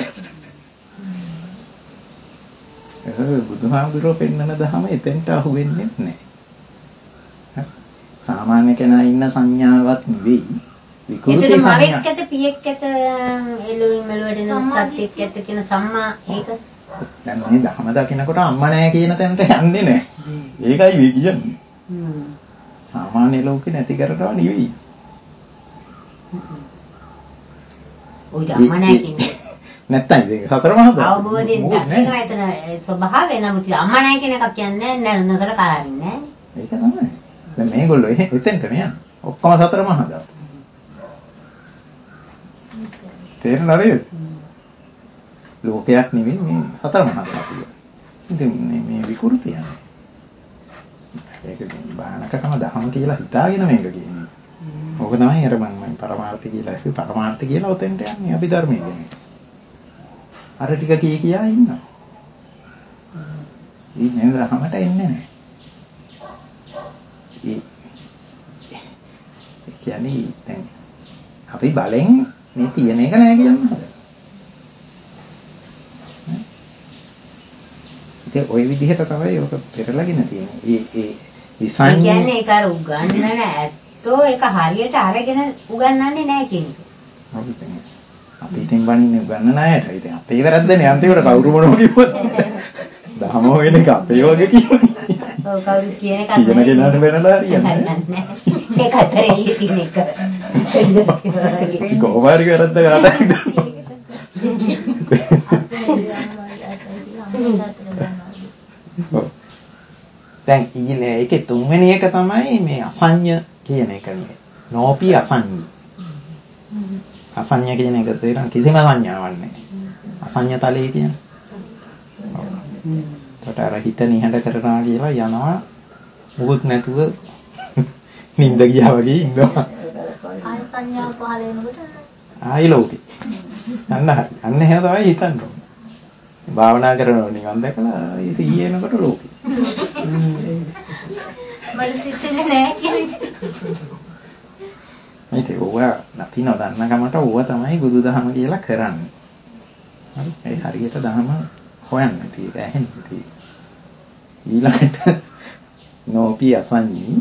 බුදුහාමුදුරුවෝ පෙන්නන දහම එතෙන්ට අහු වෙන්නේ නැහැ. සාමාන්‍ය කෙනා ඉන්න සංඥාවක් නෙවෙයි. විකෘති සංඥා. මවෙක් ඇත, පියෙක් ඇත, එළොයි මෙලොවදෙන සත්‍යක් ඇත කියන සම්මා ඒක දැන් මේ ධහම දකිනකොට අම්මා නැහැ කියන තැනට යන්නේ නැහැ. ඒකයි මේ කියන්නේ. සාමාන්‍ය ලෝකේ නැති කරනවා නෙවෙයි. ඔය අම්මා නැහැ කියන්නේ. නැත්තම් ඉතින් සතර මහා ධාතු. අවබෝධයෙන් දකිනවා එතන ස්වභාවය නමුත් අම්මා නැහැ කියන එකක් කියන්නේ නැහැ නොසලකා හරින්නේ නැහැ. ඒක තමයි. දැන් මේගොල්ලෝ එතෙන්ට නෑ. ඔක්කොම සතර මහා ධාතු. තේරෙනවද? ලෝකයක් නෙවෙයි මේ සතර මහා ධාතු. ඉතින් මේ විකෘතිය. ඒක බාහනකම දහම කියලා හිතාගෙන මේක කියන්නේ. ඕක තමයි අර මම පරමාර්ථ කියලා කිව්වේ. පරමාර්ථ කියලා උතෙන්ට යන්නේ අපි ධර්මයේ කියන්නේ. අර ටික කියා ඉන්නවා. මේ නේද රහමට එන්නේ නැහැ. ඒ කියන්නේ දැන් අපි බලෙන් මේ තියෙන එක නෑ කියන්නේ. ඉතින් ওই විදිහට තමයි ඔක පෙරලගෙන තියෙන්නේ. ඒ විසඤ්ඤ කියන්නේ ඒක අර උගන්වන ඇත්තෝ ඒක හරියට අරගෙන උගන්වන්නේ නැහැ කියන එක. හරිද? අපි ඉතින් බණින්නේ උගන්වන අයට. ඉතින් අපේ වැරද්දනේ අන්තිමට කවුරු මොනවා කිව්වොත්. දහම වෙන එක අපේ වගේ කියන්නේ. ඔව් කවුරු කියන එකක් කියන කෙනාට වෙනලා හරියන්නේ නැහැ. ඒක අතරේ ඉතින් එක. කොහොමද වැරද්ද කාටද? දැන් ඊනේ ඒකේ තුන්වෙනි එක තමයි මේ අසඤ්ඤ කියන එක නේ. නෝපි අසඤ්ඤ. අසඤ්ඤ කියන එක තේරෙන කිසිම සංඥාවක් නැහැ. අසඤ්ඤ තලයේ කියන. ඒකට අර හිත නිහඬ කරනවා කියලා යනවා මුකුත් නැතුව නිින්ද ගියා වගේ ඉන්නවා. ආය සංඥා පහල වෙනකොට ආයි ලෝකේ. අන්න එහෙම තමයි හිතන්න ඕනේ. භාවනා කරනවා නිකන් දැකලා ඒ සීයේ එනකොට ලෝකෙ. මට සිතෙන්නේ නැහැ කියන්නේ. මේක ඕවා අපි නොදන්න කමට ඕවා තමයි බුදුදහම කියලා කරන්නේ. හරි. ඒ හරියට දහම හොයන්න තියෙන්නේ ඇහෙන්නේ තියෙන්නේ. ඊළඟට නෝපි අසංඤී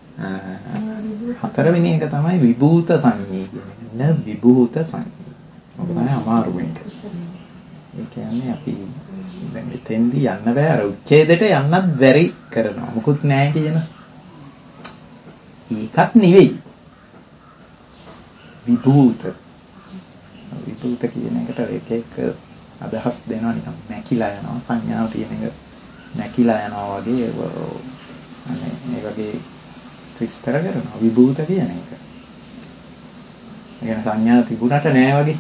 හතරවෙනි එක තමයි විභූත සංඤී කියන්නේ. විභූත සංඤී. ඔබ තමයි අමාරු වෙන්නේ. ඒ කියන්නේ අපි දැන් මෙතෙන්දී යන්න බෑ අර උච්ඡේදයට යන්නත් බැරි කරනවා. මොකුත් නැහැ කියන. ඒකත් නෙවෙයි. විභූත කියන එකට එක එක අදහස් දෙනවා නිකන් නැකිලා යනවා සංඥාව තියෙන එක නැකිලා යනවා වගේ අනේ මේ වගේ විස්තර කරනවා විභූත කියන එක. يعني සංඥා තිබුණට නෑ වගේ.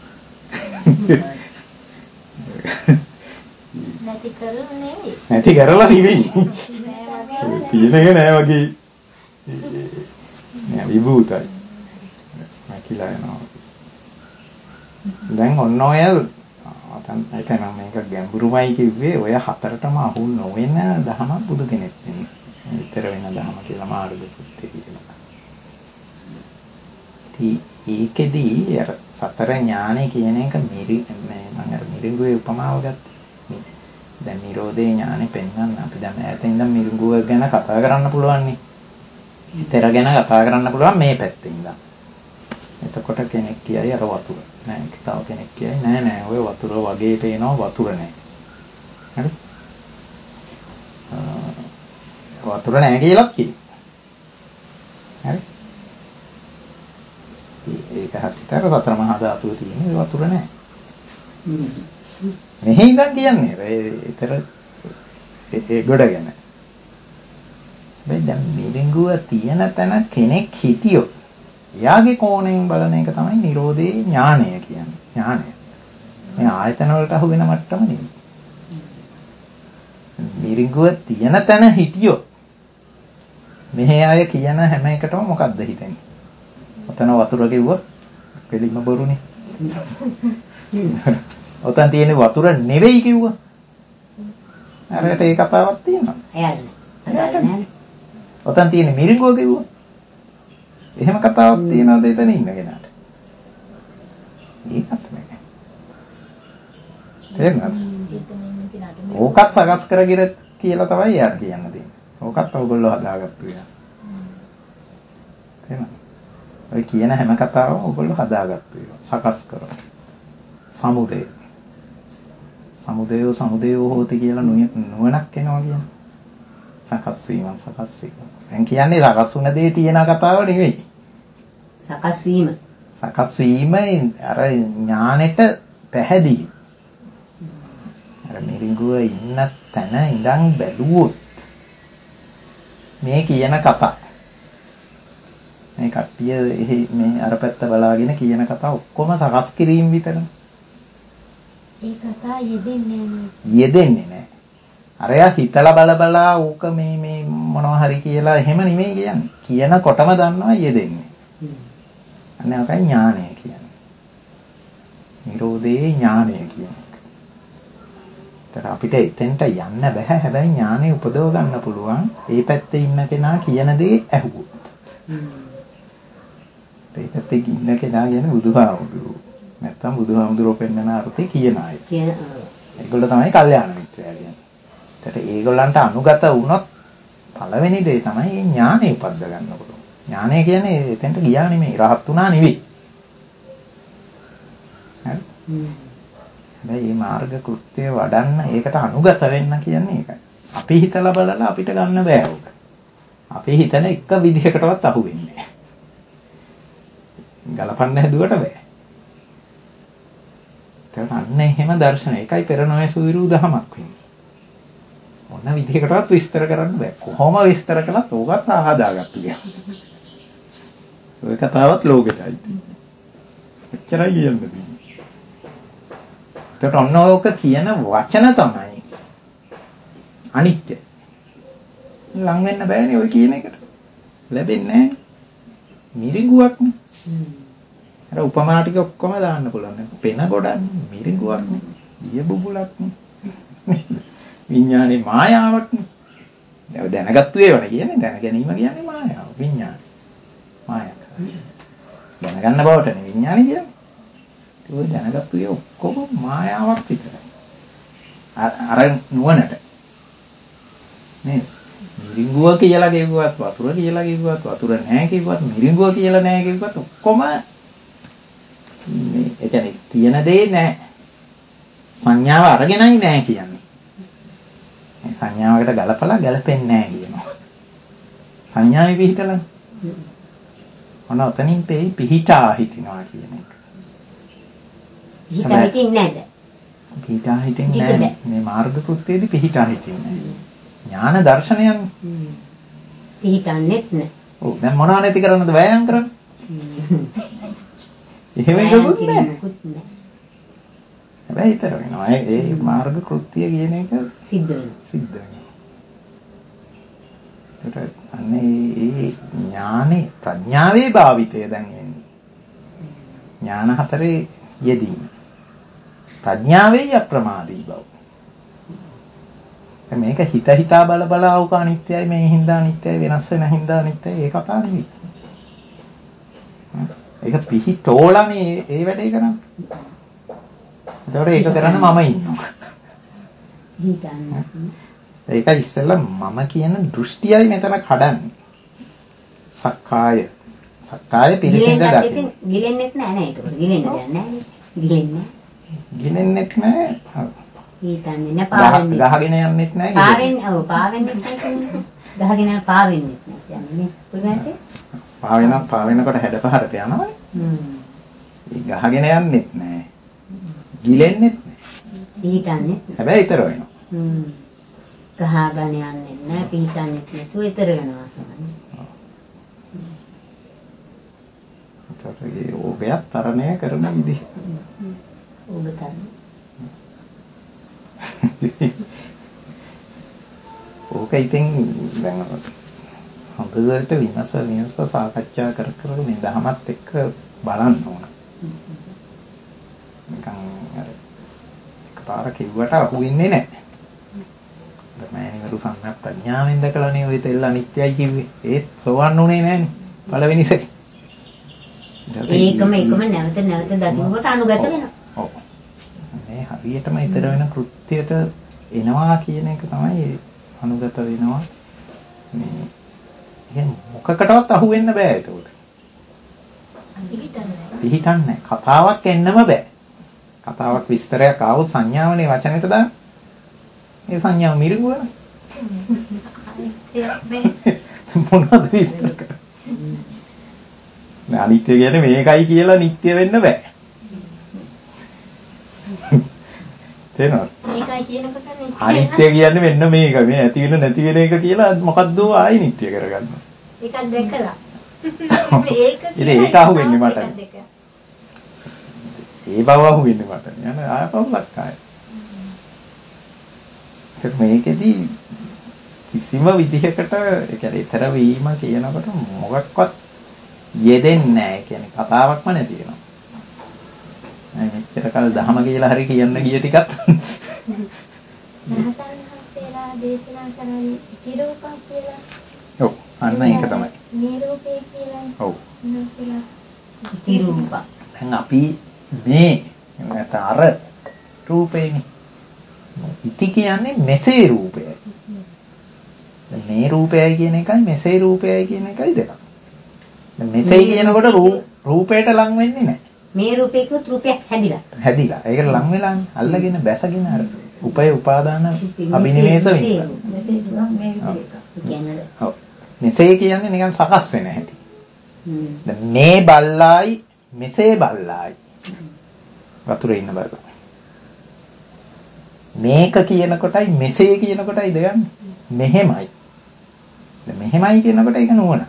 නැති කරලා නෙවෙයි. තියෙන එක නෑ වගේ. නෑ විභූතයි. නැකිලා යනවා. දැන් ඔන්න ඔය ඒකයි මම මේක ගැඹුරුමයි කිව්වේ ඔය හතරටම අහු නොවෙන දහමක් බුදු කෙනෙක් නෙමෙයි. විතර වෙන දහම කියලා මාර්ග පුත්තේ කියනවා. ඒකෙදී අර සතර ඥානෙ කියන එක මම අර මිරිඟුවේ උපමාව ගත්තා. දැන් නිරෝධේ ඥානෙ පෙන්වන්න අපි දැන් ඈතින් ඉඳන් මිරිඟුව ගැන කතා කරන්න පුළුවන් නේ. විතර ගැන කතා කරන්න පුළුවන් මේ පැත්තෙන් ඉඳන්. එතකොට කෙනෙක් කියයි අර වතුර. නෑ තව කෙනෙක් කියයි නෑ ඔය වතුර වගේ පේනවා වතුර නෑ. හරි? වතුර නෑ කියලාත් කියනවා. හරි? ඒක හරියට සතර මහා ධාතුවේ තියෙන වතුර නෑ. මෙහි ඉඳන් කියන්නේ ඒතර ඒ ගොඩගෙන. දැන් මිරිඟුව තියෙන තැන කෙනෙක් හිටියොත් එයාගේ කෝණයෙන් බලන එක තමයි නිරෝධේ ඥානය කියන්නේ. ඥානය. මේ ආයතන වලට අහු වෙන මට්ටම නෙවෙයි. මිරිඟුව තියෙන තැන හිටියොත් මෙහි අය කියන හැම එකටම මොකද්ද හිතෙන්නේ? ඔතන වතුර කිව්වොත් පිළිම බොරුනේ. ඔතන තියෙන වතුර නෙවෙයි කිව්වා. අරකට ඒ කතාවක් තියෙනවා. එයානේ. ඔතන තියෙන මිරිඟුව කිව්වා. එහෙම කතාවක් තියනවාද එතන ඉන්න කෙනාට? ඒකත් නෑ. තේරුණාද? ඕකත් සකස් කරගෙන කියලා තමයි යාට කියන්න දෙන්නේ. ඕකත් ඔයගොල්ලෝ හදාගත්තු එක. තේරුණාද? ඔය කියන හැම කතාවම ඔයගොල්ලෝ හදාගත්තු එක. සකස් කරලා. සමුදයෝ හෝති කියලා නුවණක් එනවා කියන්නේ. සකස් වීම. දැන් කියන්නේ සකස් වුණ දේ තියෙන කතාව නෙවෙයි. සකස් වීම අර ඥානෙට පැහැදිලි. අර මිරිඟුව ඉන්න තැන ඉඳන් බැලුවොත් මේ කියන කතා. මේ කට්ටිය මේ අර පැත්ත බලාගෙන කියන කතා ඔක්කොම සකස් කිරීම විතරයි. ඒ කතා යෙදෙන්නේ නැහැ. අරයා හිතලා බලා ඌක මේ මොනවා හරි කියලා එහෙම නෙමෙයි කියන්නේ. කියනකොටම දන්නවා යෙදෙන්නේ. අනේ ඔකයි ඥානය කියන්නේ. නිරෝධේ ඥානය කියන්නේ. ඒතර අපිට එතෙන්ට යන්න බෑ. හැබැයි ඥානය උපදව ගන්න පුළුවන්. ඒ පැත්තේ ඉන්න කෙනා කියන දේ ඇහුවොත්. ඒ පැත්තේ ඉන්න කෙනා කියන්නේ බුදුහාමුදුරුවෝ. නැත්තම් බුදුහාමුදුරුවෝ පෙන්නන අර්ථය කියන අය. ඒගොල්ලෝ තමයි කල්යාණ මිත්‍රයා කියන්නේ. ඒතර ඒගොල්ලන්ට අනුගත වුණොත් පළවෙනි දේ තමයි මේ ඥානය උපද්ද ගන්න පුළුවන්. ඥානය කියන්නේ එතෙන්ට ගියා නෙමෙයි, රහත් වුණා නෙවෙයි. හරි? මේ මාර්ග කෘත්‍ය වඩන්න ඒකට අනුගත වෙන්න කියන්නේ ඒකයි. අපි හිතලා බලලා අපිට ගන්න බෑ උක. අපි හිතන එක විදිහකටවත් අහු වෙන්නේ නැහැ. ගලපන්න හැදුවට බෑ. ඒකට අන්න එහෙම දර්ශනය. ඒකයි පෙර නොයසු විරු දහමක් වෙන්නේ. මොන විදිහකටවත් විස්තර කරන්න බෑ. කොහොම විස්තර කළත් ඕකත් හදාගත්තු ගියා. ඔය කතාවත් ලෝකෙටයි. එච්චරයි කියන්නේ. ඒකට ඔන්න ඔක කියන වචන තමයි අනිත්‍ය. ලං වෙන්න බෑනේ ඔය කියන එකට. ලැබෙන්නේ නැහැ. මිරිඟුවක් නේ. අර උපමා ටික ඔක්කොම දාන්න පුළුවන්. දැන් පෙන ගොඩක්, මිරිඟුවක් නේ, දිය බුබුලක් නේ. විඥානේ මායාවක් නේ. දැනගත්තු ඒවනේ කියන්නේ. දැන ගැනීම කියන්නේ මායාව. විඥාන. මායාවක්. දැනගන්න බවටනේ විඥානේ කියන්නේ. ඒක දැනගත්තු ඒ ඔක්කොම මායාවක් විතරයි. අර නුවණට. නේ. මිරිඟුව කියලා කිව්වත්, වතුර කියලා කිව්වත්, වතුර නැහැ කිව්වත්, මිරිඟුව කියලා නැහැ කිව්වත් ඔක්කොම මේ ඒ කියන්නේ තියෙන දේ නැහැ. සංඥාව අරගෙනයි නැහැ කියන්නේ. සංඥාවකට ගලපලා ගැලපෙන්නේ නැහැ කියනවා. සංඥාවේ පිහිටලා. මොන ඔතනින් පිහිටා හිටිනවා කියන එක. පිහිටා හිටින්නේ නැද්ද? පිහිටා හිටින්නේ නැහැ. මේ මාර්ග කෘත්‍යයේදී පිහිටා හිටින්නේ නැහැ. ඥාන දර්ශනයන් පිහිටන්නේත් නැහැ. ඔව් දැන් මොනව නැති කරන්නද වෑයම් කරන්නේ? එහෙම එකකුත් නැහැ. හැබැයි ඊතර වෙනවා. ඒ මාර්ග කෘත්‍ය කියන එක සිද්ධ වෙනවා. සිද්ධ වෙනවා. ඒකට අන්නේ ඥානේ ප්‍රඥාවේ භාවිතය දැන් වෙන්නේ. ඥාන හතරේ යෙදීම. ප්‍රඥාවේ අප්‍රමාදී බව. මේක හිතා බල ආවක අනිත්‍යයි මේ හින්දා අනිත්‍යයි වෙනස් වෙන හින්දා අනිත්‍යයි ඒ කතාව නෙවෙයි. ඒක පිහිටෝලානේ ඒ වැඩේ කරන්නේ. ඒතකොට ඒක කරන්න මම ඉන්නවා. හිතන්න. ඒක ඉස්සෙල්ලා මම කියන දෘෂ්ටියයි මෙතන කඩන්නේ. සක්කාය පිළිසිඳ දකින්න. ගිලෙන්නෙත් නෑ නේ ඒක. ගිලෙන්න දෙයක් නෑනේ. ගිලෙන්නේ. ගිලෙන්නෙත් නෑ. හිතන්නේ නෑ පාවෙන්නේ. ගහගෙන යන්නෙත් නෑ. පාවෙන්නේ ඔව් පාවෙන්නෙත් නෑ කියන්නේ. ගහගෙන යන පාවෙන්නෙත් නෑ කියන්නේ. පුරුමැසේ? පාවෙනකොට හැඩපහරට යනවනේ. ඒ ගහගෙන යන්නෙත් නෑ. ගිලෙන්නෙත් නෑ. පිහිටන්නේ. හැබැයි ඊතර වෙනවා. ගහගෙන යන්නේ නෑ පිහිටන්නේ නැතුව ඊතර වෙනවා කියන්නේ. ඒ ඕගයක් තරණය කරන විදිහ. ඕග තරණය. ඕක ඉතින් දැන් හොඳට විමස සාකච්ඡා කර මේ දහමත් එක්ක බලන්න ඕන. නිකන් අර එකපාර කිව්වට අහුවෙන්නේ නැහැ. මෑණිවරු සම්‍යක් ප්‍රඥාවෙන් දැකලානේ ඔය තෙල් අනිත්‍යයි කිව්වේ. ඒත් සෝවන් උනේ නැහනේ පළවෙනි සැරේ. ඒකම නැවත දකින්නකොට අනුගත වෙනවා. ඔව්. මේ හරියටම ඊතර වෙන කෘත්‍යයට එනවා කියන එක තමයි අනුගත වෙනවා. මේ එහෙනම් මොකකටවත් අහු වෙන්න බෑ ඒකට. පිහිටන්නේ කතාවක් එන්නම බෑ. කතාවක් විස්තරයක් ආවොත් සංඥාවනේ වචනෙට දාන්න. ඒ සංඥාව මිරිඟුවනේ. මොනවද විස්තර කරන්නේ? අනිත්‍ය කියන්නේ මේකයි කියලා නිට්ටය වෙන්න බෑ. තේරෙනවද? මේකයි කියනකොට අනිත්‍ය කියන්නේ මෙන්න මේක. මේ ඇති වෙන නැති වෙන එක කියලා මොකද්ද ආයි නිට්ටය කරගන්නවා. ඒකක් දැකලා. ඒක අහුවෙන්නේ මට. ඒ බව අහුවෙන්නේ මට. යන ආපහුලක් ආයි. මේකෙදි කිසිම විදිහකට ඒ කියන්නේ ඊතර වීම කියනකොට මොකක්වත් යෙදෙන්නේ නැහැ. ඒ කියන්නේ කතාවක්ම නැති වෙනවා. මෙච්චර කල් දහම කියලා හරි කියන්න ගිය ටිකත් රහතන් වහන්සේලා දේශනා කරන්නේ තිරූපම් කියලා. ඔව් අන්න ඒක තමයි. නිරූපේ කියලා. ඔව්. තිරූපම්. දැන් අපි මේ නැත්නම් අර රූපේනේ. ඉති කියන්නේ මෙසේ රූපයයි. මේ රූපයයි කියන එකයි මෙසේ රූපයයි කියන එකයි දෙකක්. දැන් මෙසේ කියනකොට රූපයට ලං වෙන්නේ නැහැ. මේ රූපේකුත් රූපයක් හැදිලා. ඒකට ලං වෙලානේ. අල්ලගෙන බැසගෙන අර උපය උපාදාන අභිනිවේෂ වෙනවා. ඔව්. මෙසේ කියන්නේ නිකන් සකස් වෙන හැටි. දැන් මේ බල්ලායි මෙසේ බල්ලායි. වතුරේ ඉන්න බල්ලා. මේක කියන කොටයි මෙසේ කියන කොටයි දෙගන්නේ. මෙහෙමයි. දැන් මෙහෙමයි කියනකොට ඒක නුවණ.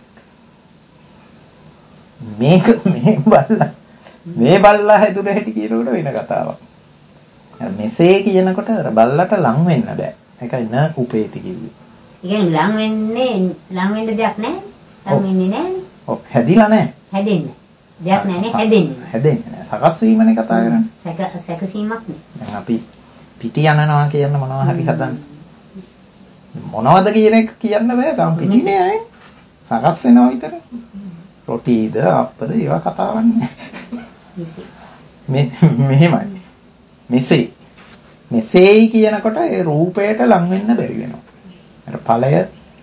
මේක මේ බල්ලා මේ බල්ලා හැදුන හැටි කියනකොට වෙන කතාවක්. මෙසේ කියනකොට අර බල්ලට ලං වෙන්න බෑ. ඒකයි න උපේති කිව්වේ. ඒ කියන්නේ ලං වෙන්න දෙයක් නැහැ. ලං වෙන්නේ නැහැ. ඔව් හැදිලා නැහැ. හැදෙන්නේ. දෙයක් නැහැ හැදෙන්නේ. හැදෙන්නේ නැහැ. සකස් වීමනේ කතා කරන්නේ. සැකසීමක් නේ. දැන් අපි පිටි යනවා කියන මොනවා හරි හදන්නේ. මොනවද කියන එක කියන්න බෑ. තාම පිටිනේ ඈ. සකස් වෙනවා විතරයි. රොටිද අප්පද ඒවා කතාවන්නේ. මෙහෙමයි. මෙසේයි කියනකොට ඒ රූපයට ලං වෙන්න බැරි වෙනවා. අර ඵලය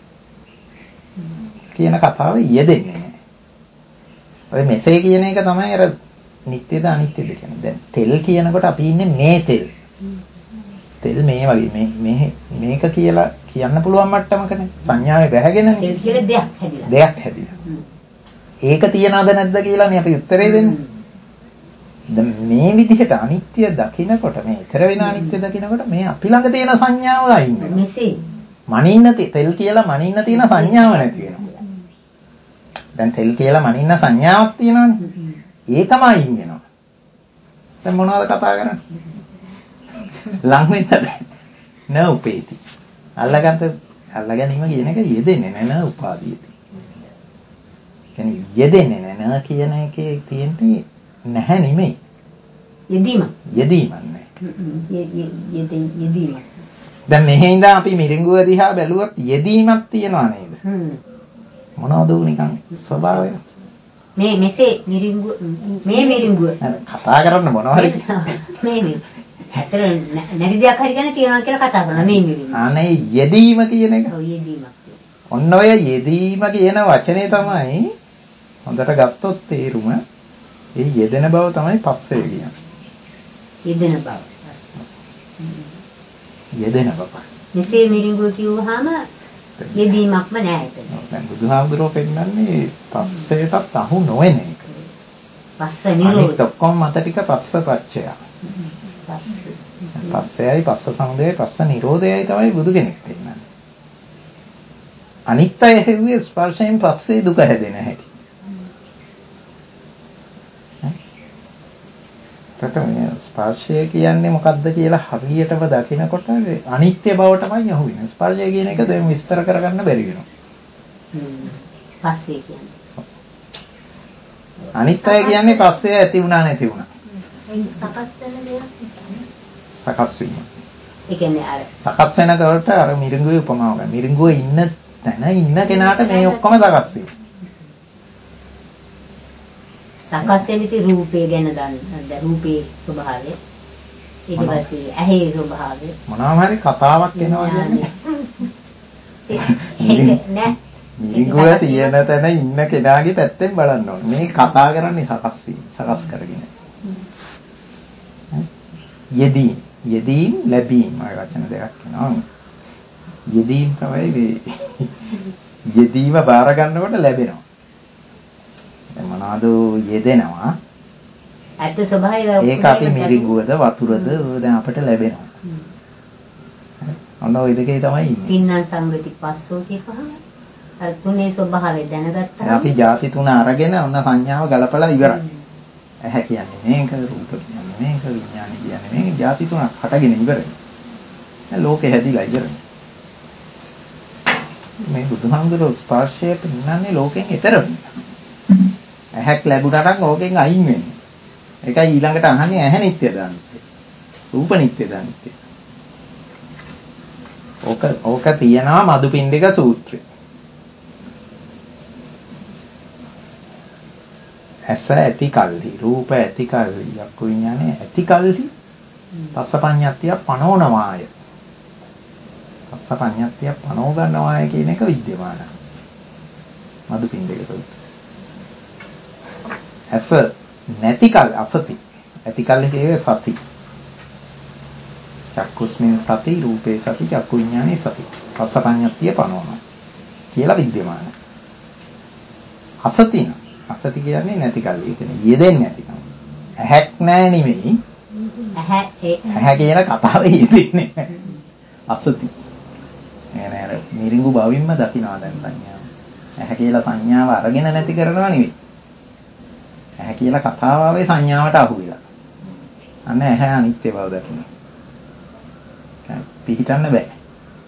කියන කතාව යෙදෙන්නේ නැහැ. ඔය මෙසේ කියන එක තමයි අර නිට්ටයද අනිත්‍යද කියන්නේ. දැන් තෙල් කියනකොට අපි ඉන්නේ මේ තෙල්. තෙල් මේ වගේ මේක කියලා කියන්න පුළුවන් මට්ටමකනේ. සංඥාවේ බැහැගෙනනේ. තෙල් කියලා දෙයක් හැදිලා. දෙයක් හැදිලා. ඒක තියනවද නැද්ද කියලානේ අපි උත්තරේ දෙන්නේ. දැන් මේ විදිහට අනිත්‍ය දකිනකොට මේ ඊතර වෙන අනිත්‍ය දකිනකොට මේ අපි ළඟ තියෙන සංඥාව අයින් වෙනවා. මෙසේ මනින්න තෙල් කියලා මනින්න තියෙන සංඥාව නැති වෙනවා. දැන් තෙල් කියලා මනින්න සංඥාවක් තියෙනවනේ. ඒකම අයින් වෙනවා. දැන් මොනවද කතා කරන්නේ? ලං වෙන්න බෑ. න උපේති. අල්ලගැනීම කියන එක යෙදෙන්නේ නැහැ න උපාදීති. කියන්නේ යෙදෙන්නේ නැහැ න කියන එකේ තියෙන්නේ නැහැ නෙමෙයි. යෙදීමක් නෑ. යෙදීමක්. දැන් මෙහේ ඉඳන් අපි මිරිඟුව දිහා බැලුවොත් යෙදීමක් තියනවා නේද? මොනවද නිකන් ස්වභාවය? මෙසේ මිරිඟුව කතා කරන්න මොනවා හරි මේ ඇතර නැති දෙයක් හරි ගැන තියනවා කියලා කතා කරනවා මේ මිරිඟුව. අනේ යෙදීම කියන එක. ඔව් යෙදීමක්. ඔන්න ඔය යෙදීම කියන වචනේ තමයි හොඳට ගත්තොත් තේරුම ඒ යෙදෙන බව තමයි පස්සේ කියන්නේ. යෙදෙන බව. යෙදෙන බව. මෙසේ මිරිඟුව කිව්වහම යෙදීමක්ම නැහැ එතන. දැන් බුදුහාමුදුරුවෝ පෙන්නන්නේ පස්සේටත් අහු නොවන එක. පස්ස නිරෝධ. අනිත් ඔක්කොම මත ටික පස්ස පච්චය. පස්සයයි පස්ස සමුදයයි පස්ස නිරෝධයයි තමයි බුදු කෙනෙක් පෙන්නන්නේ. අනිත්‍ය හැවුවේ ස්පර්ශයෙන් පස්සේ දුක හැදෙන හැටි. තතමනේ ස්පර්ශය කියන්නේ මොකක්ද කියලා හරියටම දකිනකොට අනිත්‍ය බවටමයි යහු වෙන්නේ. ස්පර්ශය කියන එක දැන් විස්තර කරගන්න බැරි වෙනවා. පස්සේ කියන්නේ. අනිත්‍ය කියන්නේ පස්සේ ඇති වුණා නැති වුණා. සකස් වෙන දෙයක් නිසා. සකස් වීම. ඒ කියන්නේ අර සකස් වෙනකොට අර මිරිඟුවේ උපමාව ගන්න. මිරිඟුව ඉන්න තැන ඉන්න කෙනාට මේ ඔක්කොම සකස් වෙනවා. සකස් වෙනිති රූපේ ගැන ගන්න. රූපේ ස්වභාවය. ඊට පස්සේ ඇහි ස්වභාවය. මොනවාම හරි කතාවක් එනවා කියන්නේ. ඒක නෑ. මිරිඟුව තියෙන තැන ඉන්න කෙනාගේ පැත්තෙන් බලන්න ඕනේ. මේ කතා කරන්නේ සකස් වීම. සකස් කරගෙන. යෙදීම් ලැබීම ආය වචන දෙකක් වෙනවා. යෙදීම් තමයි මේ යෙදීම බාර ගන්නකොට ලැබෙනවා. දැන් මොනවාද යෙදෙනවා? ඇත්ත ස්වභාවය ඒක අපි මිරිඟුවද වතුරද දැන් අපිට ලැබෙනවා. ඔන්න ඔය දෙකේ තමයි ඉන්නේ. තින්නම් සංගති පස්සෝ කියපහම අර තුනේ ස්වභාවය දැනගත්තා. අපි ಜಾති තුන අරගෙන ඔන්න සංඥාව ගලපලා ඉවරයි. ඇහැ කියන්නේ මේක, රූප කියන්නේ මේක, විඥාන කියන්නේ මේක, ಜಾති තුනක් හටගෙන ඉවරයි. දැන් ලෝකේ හැදිලා ඉවරයි. මේ බුදුහාමුදුරුවෝ ස්පර්ශය පෙන්නන්නේ ලෝකෙන් ඈතර වෙන්න. ඇහැක් ලැබුණා නම් ඕකෙන් අයින් වෙන්න. ඒකයි ඊළඟට අහන්නේ ඇහැ නිට්ටයද අනිත්‍යද? රූප නිට්ටයද අනිත්‍යද? ඕක තියනවා මදුපිණ්ඩික සූත්‍රය. ඇස ඇති කල්හි රූප ඇති කල්හි යක්ඛු විඥානේ ඇති කල්හි පස්සපඤ්ඤත්තිය පනෝනවාය. පස්සපඤ්ඤත්තිය පනෝ ගන්නවාය කියන එක විද්‍යමානයි. මදුපිණ්ඩික සූත්‍රය. ඇස නැති කල් අසති ඇති කල්හි කියේ සති. චක්කුස්මින් සති රූපේ සති චක්කු විඥානේ සති. පස්සපඤ්ඤත්තිය පනෝනවා කියලා විද්‍යමානයි. අසතින අසති කියන්නේ නැති කල්ලි. ඒ කියන්නේ යෙදෙන්නේ නැතිකම. ඇහැක් නැහැ නෙමෙයි. ඇහැ කියන කතාවේ යෙදෙන්නේ නැහැ. අසති. එනේ අර මිරිඟු බවින්ම දකින්නවා දැන් සංඥාව. ඇහැ කියලා සංඥාව අරගෙන නැති කරනවා නෙමෙයි. ඇහැ කියලා කතාව ආවේ සංඥාවට අහු වෙලා. අන්න ඇහැ අනිත්‍ය බව දකින්න. පිහිටන්න බෑ.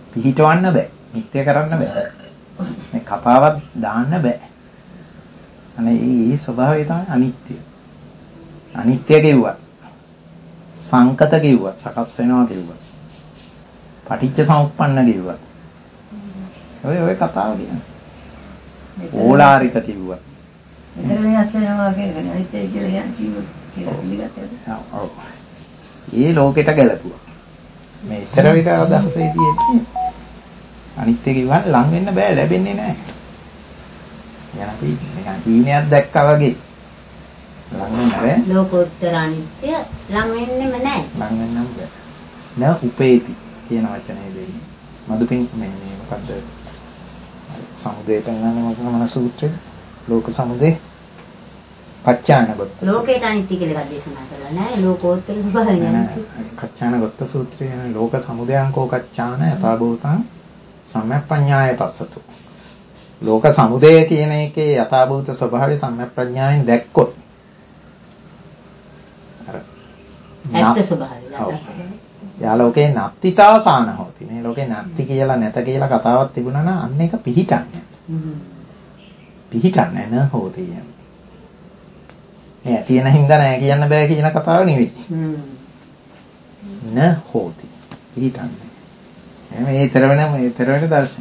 පිහිටවන්න බෑ. නිත්‍ය කරන්න බෑ. මේ කතාවක් දාන්න බෑ. අනේ ඒ ස්වභාවය තමයි අනිත්‍ය. අනිත්‍ය කිව්වත් සංකත කිව්වත් සකස් වෙනවා කිව්වත් පටිච්ච සමුප්පන්න කිව්වත් ඔය කතාව කියන්නේ. ඕලාරික කිව්වත්. මෙතන යනවා කියන්නේ අනිත්‍ය කියලා කියන්නේ ඔව්. ඒ ලෝකෙට ගැලපුවා. මේ ඊතර විතර අදහසේ තියෙන්නේ අනිත්‍ය කිව්වම ලං වෙන්න බෑ ලැබෙන්නේ නැහැ. යන අපි නිකන් කීනයක් දැක්කා වගේ ලං වෙන්න බෑ. ලෝකෝත්තර අනිත්‍ය ලං වෙන්නෙම නැහැ. ලං වෙන්නම් බෑ. න උපේති කියන වචනේ දෙන්නේ. මදුපින් මේ මොකද්ද? සමුදේ පෙන්වන්නේ මොකක්ද සූත්‍රේ? ලෝක සමුදේ කච්චානගත. ලෝකේට අනිත්‍ය කියලා එකක් දේශනා කරලා නැහැ. ලෝකෝත්තර ස්වභාවය නෑ. කච්චානගත සූත්‍රය කියන්නේ ලෝක සමුදයංකෝ කච්චාන යථාභූතං සම්‍යක්පඤ්ඤාය පස්සතු. ලෝක සමුදය කියන එකේ යථාභූත ස්වභාවය සම්‍යක්ප්‍රඥාවෙන් දැක්කොත් අර ඇත්ත ස්වභාවය. යාලෝකේ නත්තිතාසාන හොති. මේ ලෝකේ නත්ති කියලා නැත කියලා කතාවක් තිබුණා නම් අන්න ඒක පිහිටන්නේ. පිහිටන්නේ නැ හොති කියන්නේ. මේ තියෙන හින්දා නෑ කියන්න බෑ කියන කතාව නෙවෙයි. න හොති. පිහිටන්නේ. මේ ඊතර වෙන දර්ශන.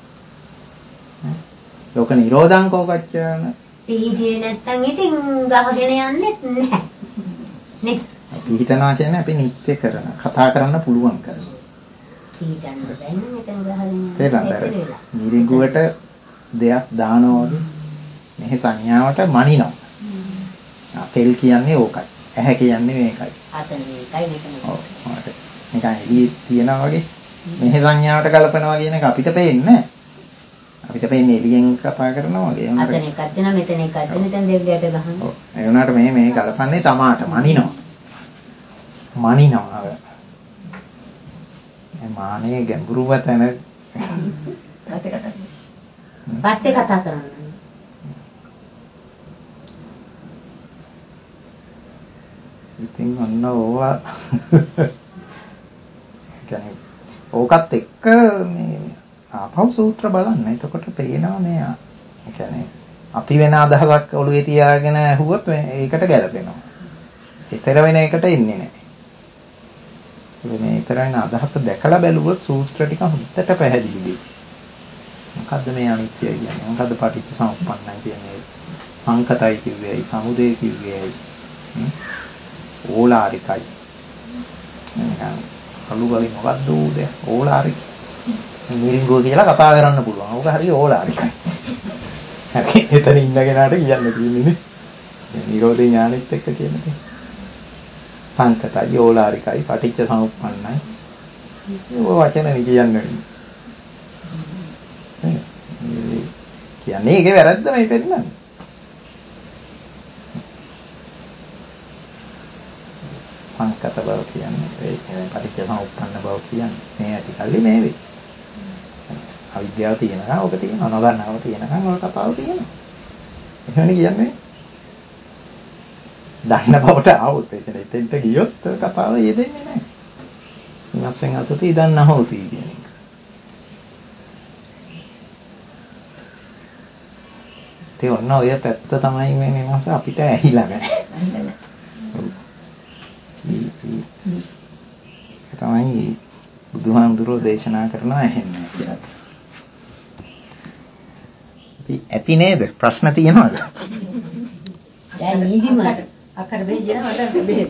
ලෝක නිරෝධං කෝකච්චාන. පිහිටියේ නැත්තම් ඉතින් ගහගෙන යන්නේ නැහැ. නේ? පිහිටනවා කියන්නේ අපි නිත්‍ය කරන කතා කරන්න පුළුවන් කරන. පිහිටන්න බැන්නේ මෙතන ගහගෙන යනවා. මිරිඟුවට දෙයක් දානවා වගේ මෙහි සංඥාවට මනිනවා. තෙල් කියන්නේ ඕකයි. ඇහැ කියන්නේ මේකයි. අතන මේකයි මෙතන. ඔව්. නිකන් එළියේ තියනවා වගේ මෙහි සංඥාවට ගලපනවා කියන එක අපිට පේන්නේ නැහැ. අපිට පේන්නේ එළියෙන් කතා කරනවා වගේ. අතන එකක් දෙනවා මෙතන එකක් දෙනවා මෙතන දෙක ගැට ගහනවා. ඔව්. ඒ වුණාට මේ ගලපන්නේ තමාට මනිනවා. මනිනවා. මේ මානේ ගැඹුරුව තැන පස්සේ කතා කරනවා. ඉතින් ඔන්න ඕවා කියන්නේ ඕකත් එක්ක මේ ආපහු සූත්‍ර බලන්න. එතකොට පේනවා මේ කියන්නේ අපි වෙන අදහසක් ඔළුවේ තියාගෙන ඇහුවොත් ඒකට ගැලපෙනවා. ඊතර වෙන එකට එන්නේ නැහැ. මේ ඊතර වෙන අදහස දැකලා බැලුවොත් සූත්‍ර ටික හොඳට පැහැදිලි වෙයි. මොකද්ද මේ අනිත්‍ය කියන්නේ? මොකද්ද පටිච්ච සමුප්පන්නයි කියන්නේ? සංකතයි කිව්වේයි, සමුදය කිව්වේයි. ඕලාරිකයි. නිකන් අලු වලින් මොකද්ද උදේ? ඕලාරික. මිරිඟුව කියලා කතා කරන්න පුළුවන්. ඕක හරිය ඕලාරිකයි. හරි එතන ඉන්න කෙනාට කියන්න තියෙන්නේ නේ. නිරෝධේ ඥානෙත් එක්ක කියන්නේ. සංකතයි, ඕලාරිකයි, පටිච්ච සමුප්පන්නයි. ඔය වචන නේ කියන්නේ. කියන්නේ ඒකේ වැරද්ද මේ පෙන්නන්නේ. සංකත බව කියන්නේ ඒ පටිච්ච සමුප්පන්න බව කියන්නේ මේ ඇති කල්ලි මේ වෙයි. අවිද්‍යාව තියෙනකන් ඔක තියෙනවා. නොදන්නකම තියෙනකන් ඔය කතාව තියෙනවා. එහෙමනේ කියන්නේ. දන්න බවට આવොත් එතන එතෙන්ට ගියොත් ඔය කතාව යෙදෙන්නේ නැහැ. විමස්සෙන් අසති ඉදන් නැහොති කියන එක. ඒ ඔන්න ඔය පැත්ත තමයි මේ විමස්ස අපිට ඇහිලා නැහැ. තමයි බුදුහාමුදුරෝ දේශනා කරනවා ඇහෙන්නේ කියලා. ඇති නේද? ප්‍රශ්න තියෙනවද? දැන් නිදිමත අකර බෙහෙජන මට බෙහෙත්